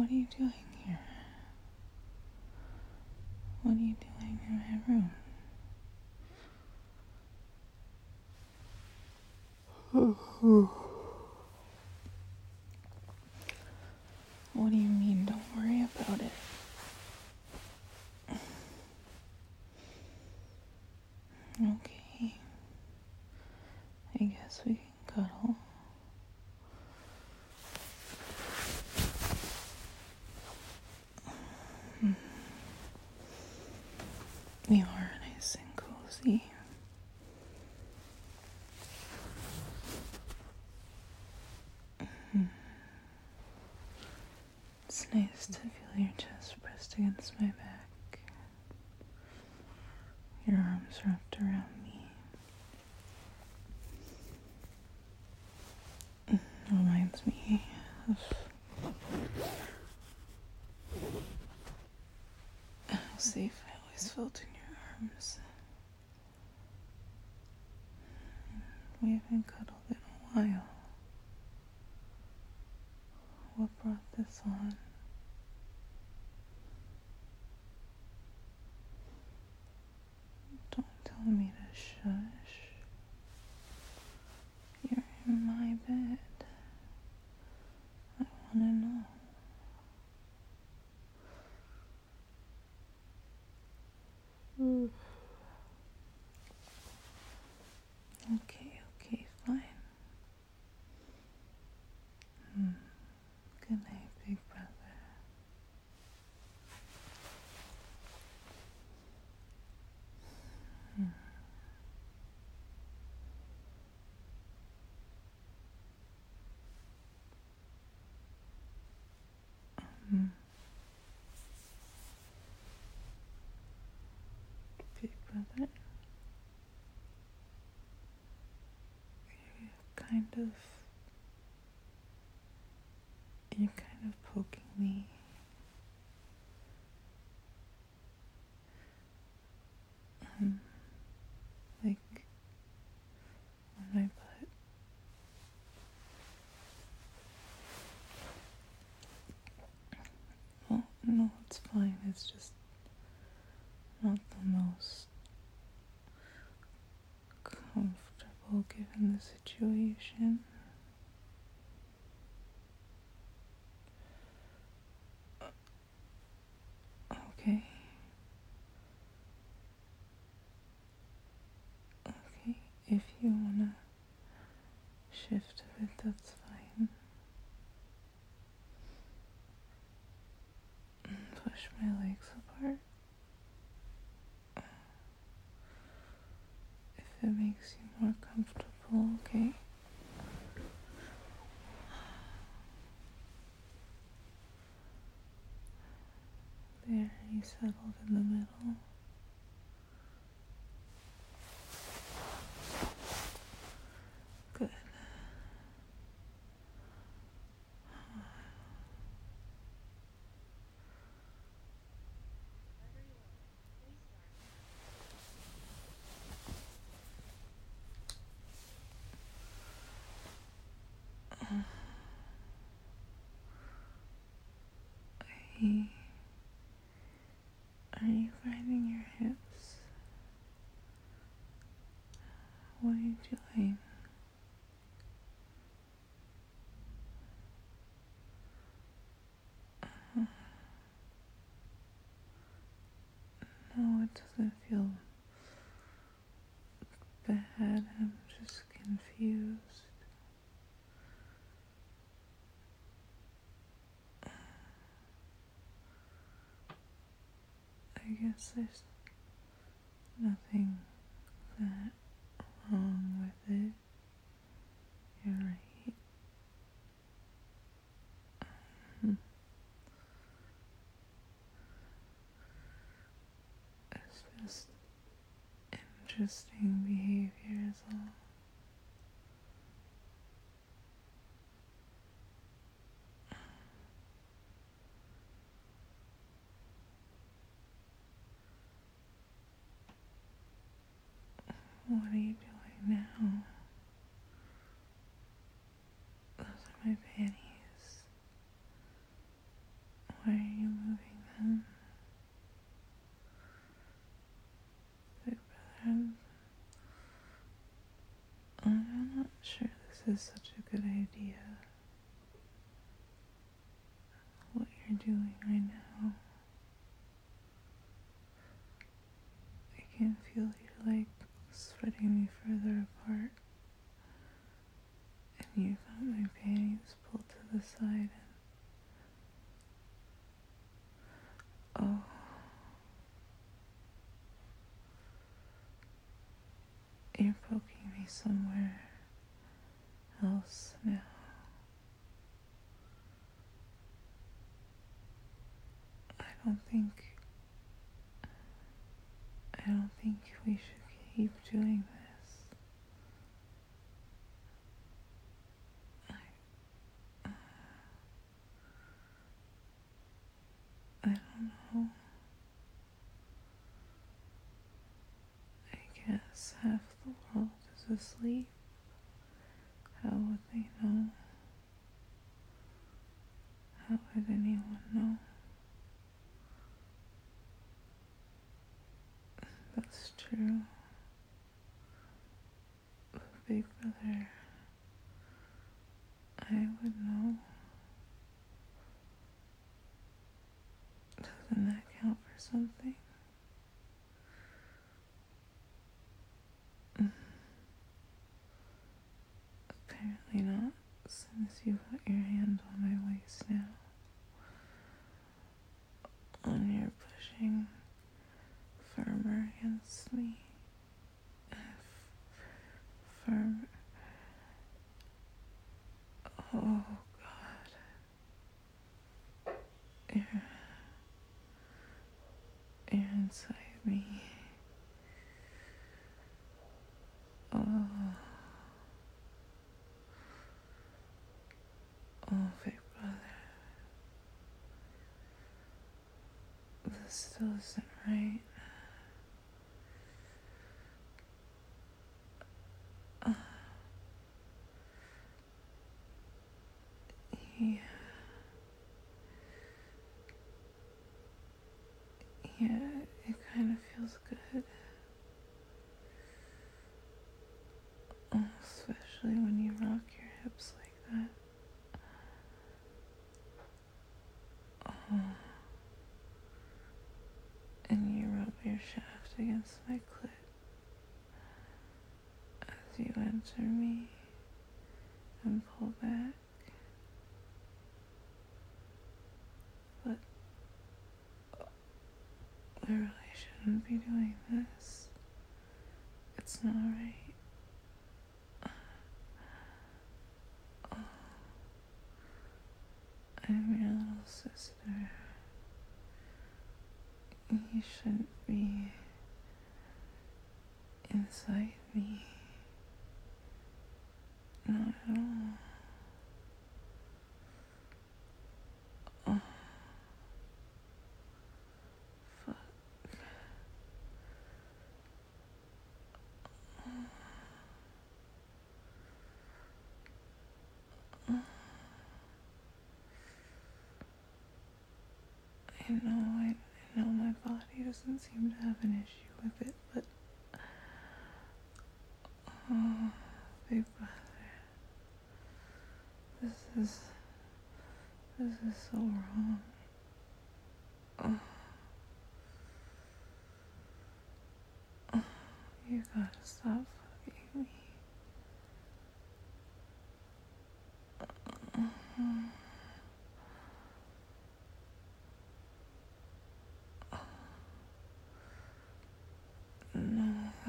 What are you doing here? What are you doing in my room? What do you mean, don't worry about it? Okay. I guess we can cuddle. We are nice and cozy. It's nice to feel your chest pressed against my back. Your arms wrapped around me. It reminds me of how safe I always felt in your arms. We haven't cuddled in a while. What brought this on? Don't tell me to shush. You're in my bed. I wanna know. Okay, fine. Good night, big brother. Big brother, you're kind of poking me. Like on my butt. Well, no, it's fine. It's just not the most comfortable given the situation. Okay. Okay, if you wanna shift a bit, that's fine. Push my legs apart. If it makes you more comfortable, okay? There, you settled in the middle. Good. Hey, are you grinding your hips? What are you doing? No, it doesn't feel bad. I'm just confused. I guess there's nothing that wrong with it. You're right. It's just interesting behavior is all. What are you doing now? Those are my panties. Why are you moving them? Big brother, I'm not sure this is such a good idea. What you're doing right now. I can feel you're like spreading me further apart. And you got my panties pulled to the side and oh, you're poking me somewhere else now. I don't think we should keep doing this. I don't know. I guess half the world is asleep. How would they know? How would anyone know? That's true. But Big Brother, I would know. Doesn't that count for something? Apparently not, since you put your hand on my waist now. And you're pushing firmer against me. Firmer. Oh, God. You're inside me. Oh. Oh, Big Brother. This still isn't right. Yeah. Yeah, it kind of feels good. Oh, especially when you rock your hips like that. Oh. And you rub your shaft against my clit as you enter me and pull back. But we really shouldn't be doing this. It's not right. Oh, I'm your little sister. You shouldn't be inside me. Not at all. Oh, fuck. I know my body doesn't seem to have an issue with it, but oh, Big Brother, this is so wrong. Oh, oh, you gotta stop fucking me. No,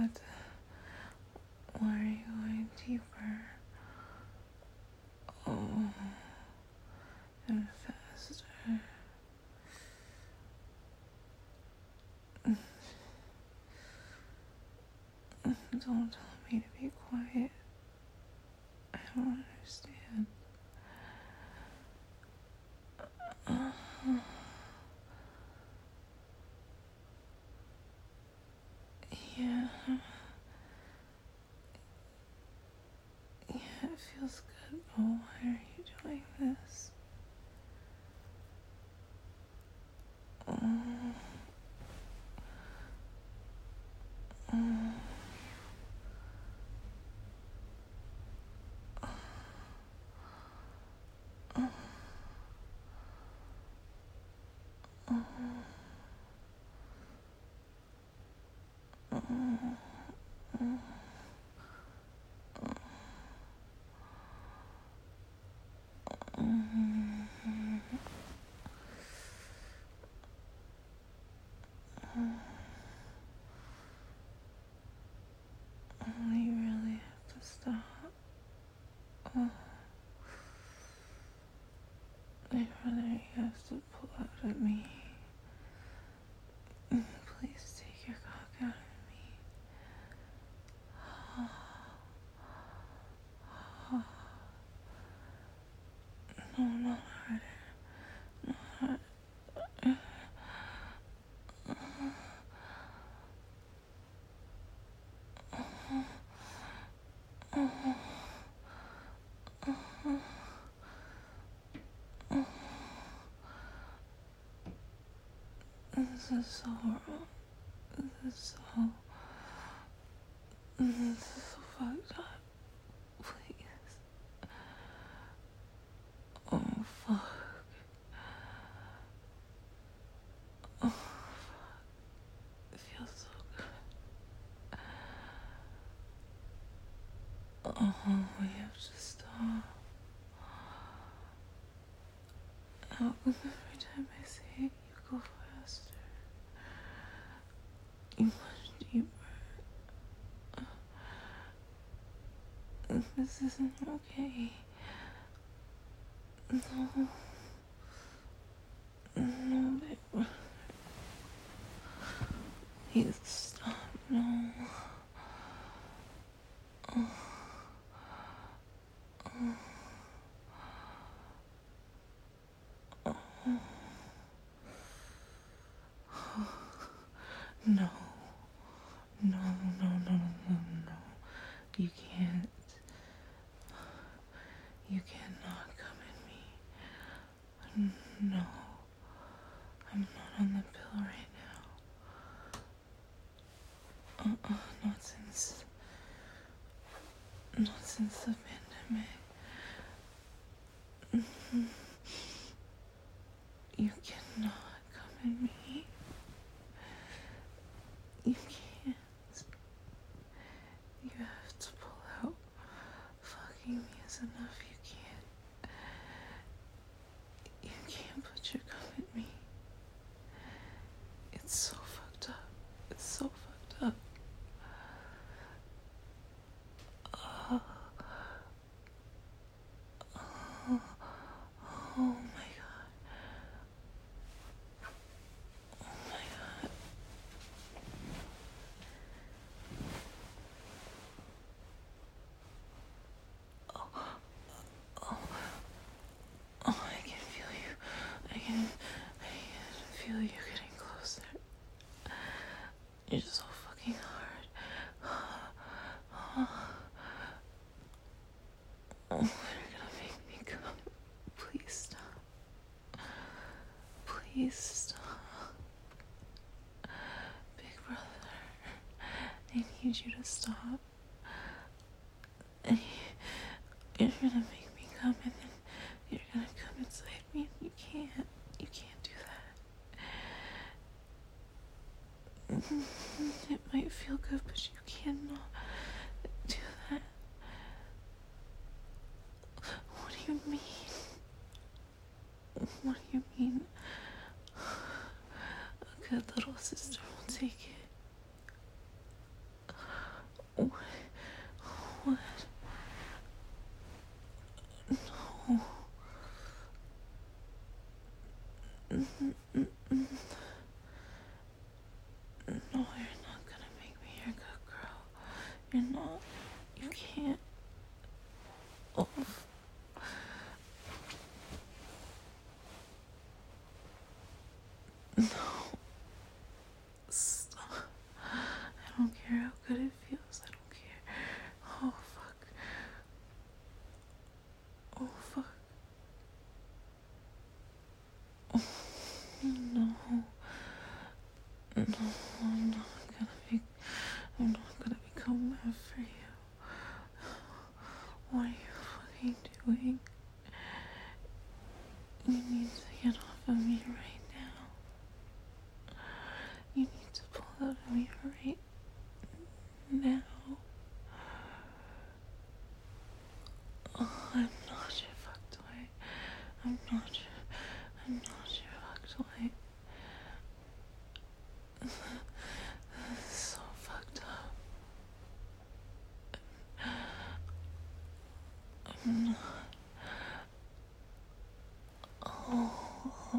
why are you going deeper? Oh, and faster. Don't tell me to be quiet. I don't understand. Yeah. Yeah, it feels good, but why are you doing this? You really have to stop. My brother, you have to pull out of me. Please take your cock out of me. No, not harder. This is so wrong. This is so fucked up. Please. Oh, fuck. Oh, fuck. It feels so good. Oh, we have to stop. How come every time I say it, you go faster? You much deeper. This isn't okay. No. No, babe. Please stop. No. No. No, no, no, no, no. You can't. You cannot come at me. No. I'm not on the pill right now. Not since the pandemic. You cannot come at me. You can't. You have to pull out. Fucking me is enough. You can't put your gun at me. It's so fucked up. It's so fucked up. Oh my god. Oh my god. Oh, I can feel you. I can feel you getting closer. You're so fucking hard. Oh, you're gonna make me come. Please stop. Please stop. Big brother, I need you to stop. You're gonna make me come and then you're gonna come inside me and you can't. You can't do that. It might feel good, but you cannot do that. What do you mean? What do you mean? A good little sister will take it. What? What? No. No, you're not gonna make me your good girl. You're not. You can't. Oh. No. Stop. I don't care how good it feels. I don't care. Oh, fuck. Oh, fuck. Oh, no. No, I'm not gonna become mad for you. What are you fucking doing? You need to get off of me right now. out of me right now. Oh, I'm not your fucked away. I'm not your fucked away. This is so fucked up. I'm not. Oh.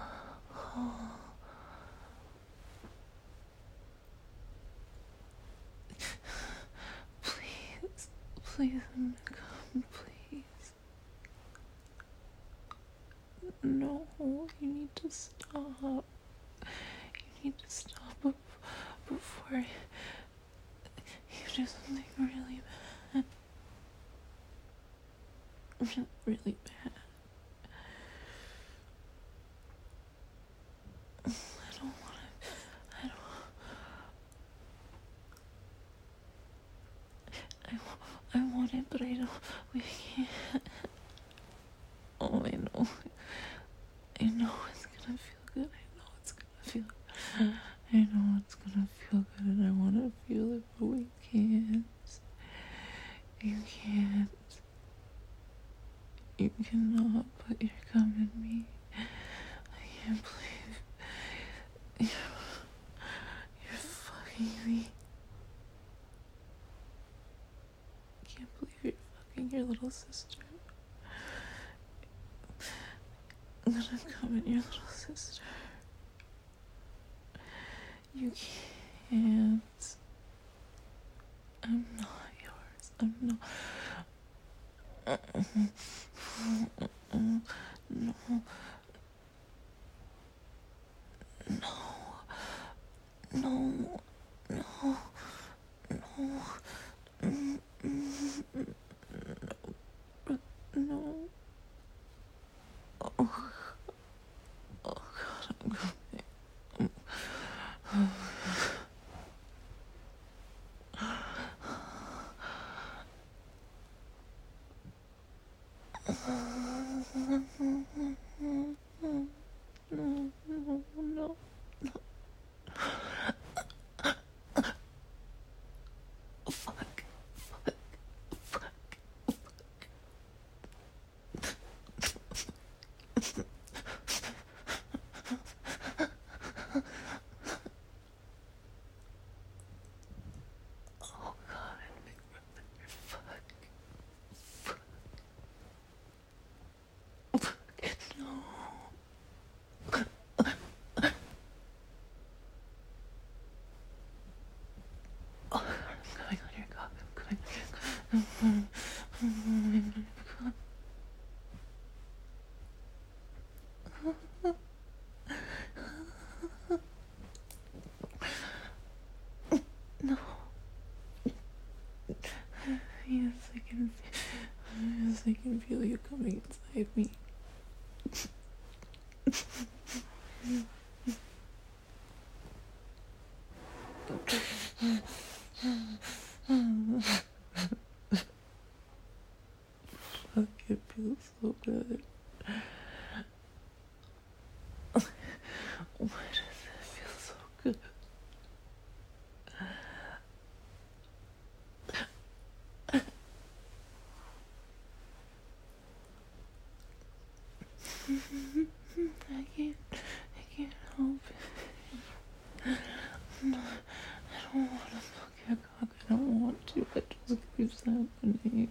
Please, please, come, please. No, you need to stop. You need to stop before you do something really bad. Really bad. I don't want to. I want it, but I don't. We can't. Oh, I know. I know it's gonna feel good. I know it's gonna feel good. I know it's gonna feel good, and I want to feel it, but we can't. You can't. You cannot put your gum in me. I can't believe you're fucking me. I can't believe you're fucking your little sister. I'm gonna come in your little sister. You can't. I'm not yours. I'm not. No. No. No. No. No. Oh, God, I'm coming. No. Fuck. Oh, God, big brother. Fuck. No. Oh, God, I'm coming on your cock. I'm coming. No. Yes, I can feel you coming inside me. Fuck, it feels so good. Why does it feel so good? I can't help it. I don't want to fuck your cock. I don't want to. It just keeps happening.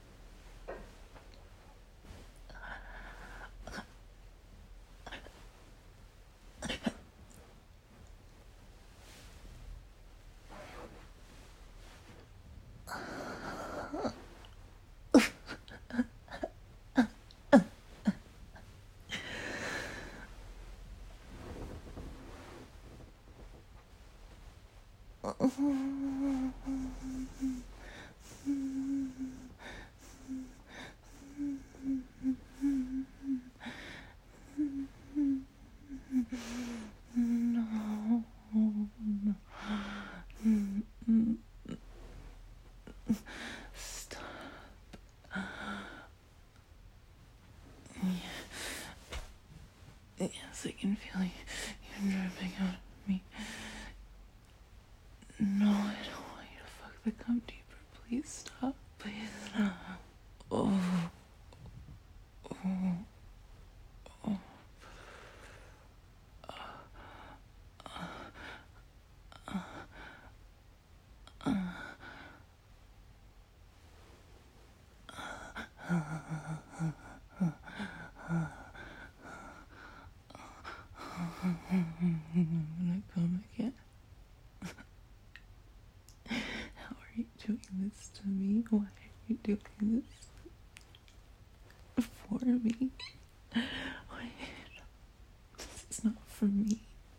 No. Stop. Yes, I can feel you dripping out of me. No, I don't want you to fuck the cum deeper. Please stop. Please stop. Oh. Oh. Oh. I'm gonna come again. How are you doing this to me? Why are you doing this for me? Wait, this is not for me.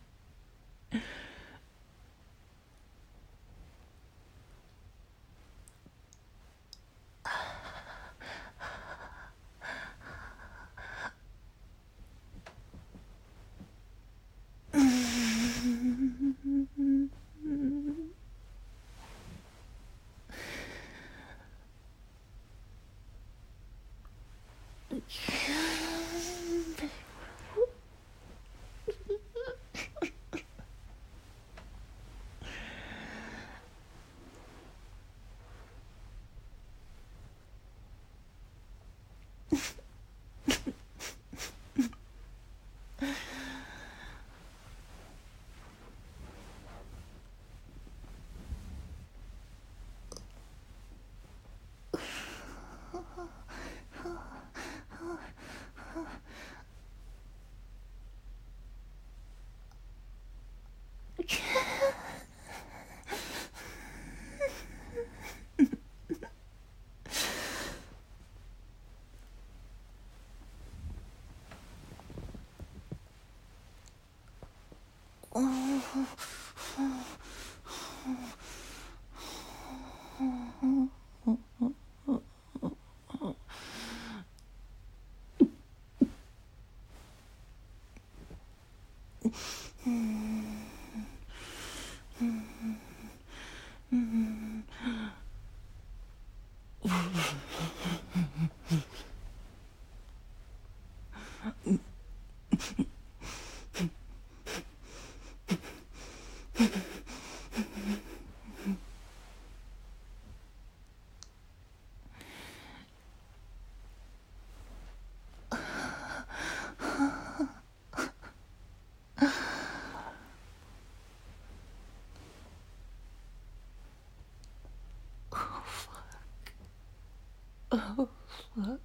Oh, fuck.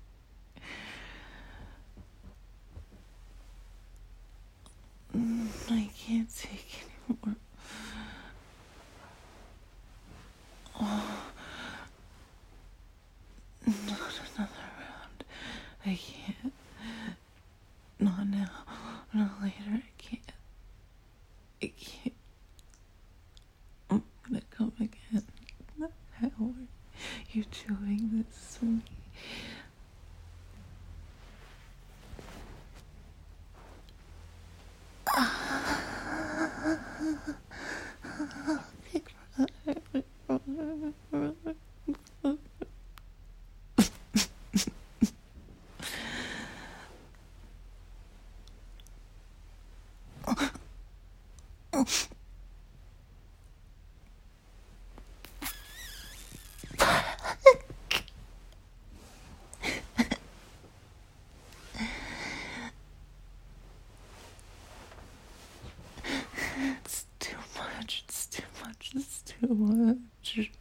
I can't take anymore. Oh, not another round. I can't. Not now. Not later. I can't. I can't. I'm gonna come again. How are you doing this to me? It's too much. It's too much. It's too much.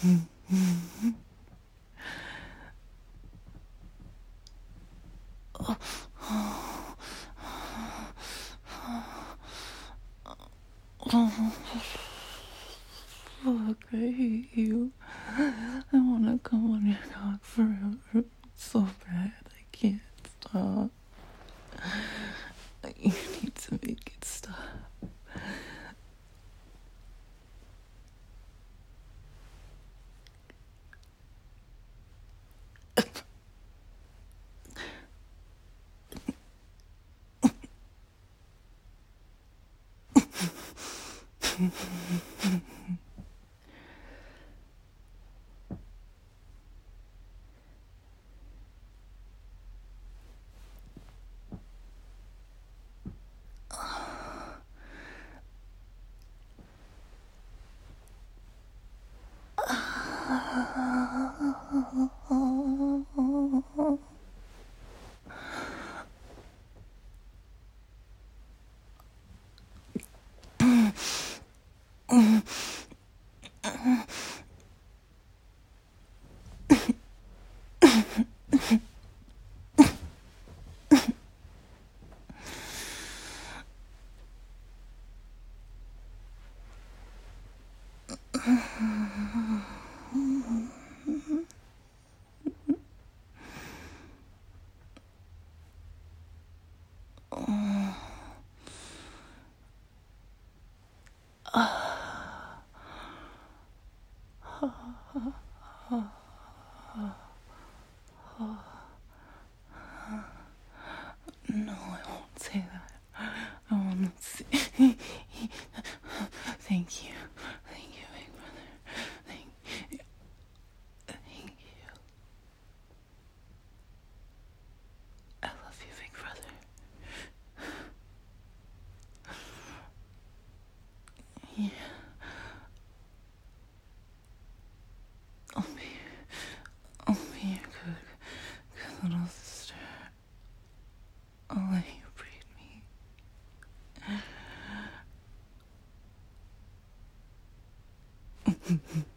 Fuck, I hate you. I wanna come on your cock forever. So bad, I can't stop. You need to make it stop. No, I won't say that. I won't say. Thank you. Thank you, big brother. Thank you. I love you, big brother. Yeah. I'll be your good little sister. I'll let you breed me.